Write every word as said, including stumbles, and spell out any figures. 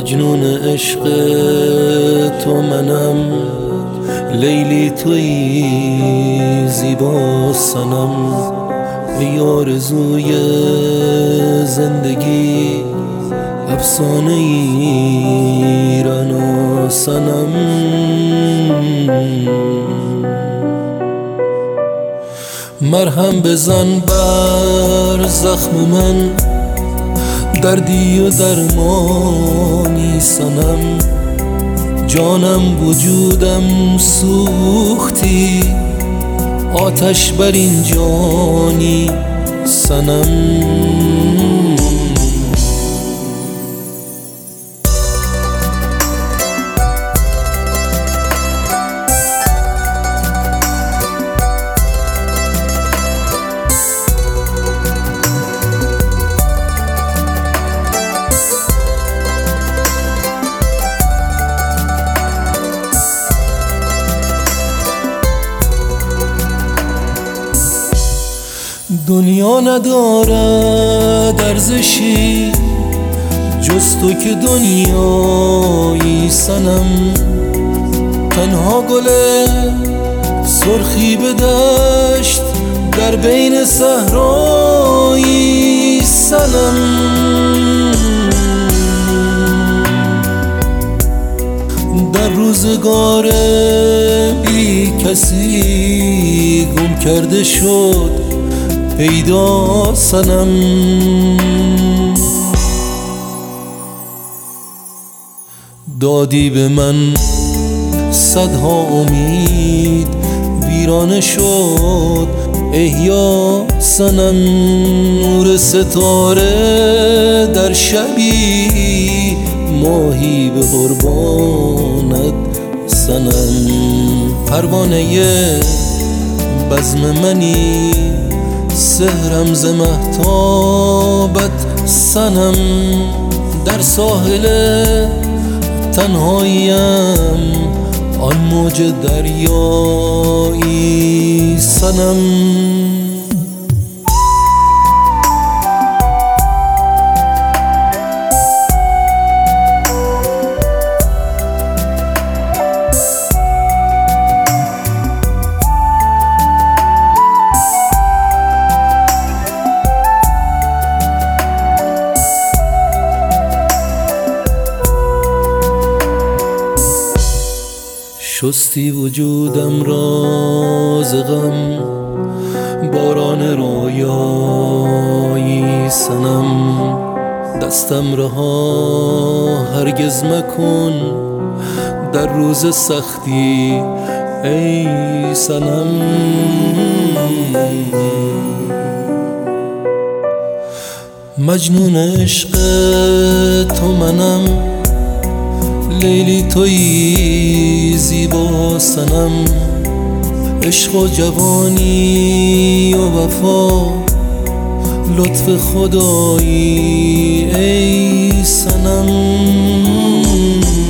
مجنون عشق تو منم، لیلی تویی زیبا صنم، ای آرزوی زندگی افسانه ای رنا صنم. مرهم بزن بر زخم من، دردی و درمانی صنم، جانم وجودم سوختی، آتش بر این جانی صنم. دنیا ندارد ارزشی جز تو که دنیایی صنم، تنها گل سرخی به دشت در بین صحرایی صنم. در روزگار بی کسی گم کرده شد پیدا صنم، دادی به من صدها امید ویرانه شد احیا صنم. نور ستاره در شبی ماهی به قربانت صنم، پروانه بزم منی سحرم ز مهتابت صنم، در ساحل تنهاییم آن موج دریایی صنم. شستی وجودم را ز غم، باران رویایی صنم، دستم رها هرگز مکن در روز سختی ای صنم. مجنون عشق تو منم، لیلی تویی زیبا صنم، عشق و جوانی و وفا لطف خدایی ای صنم.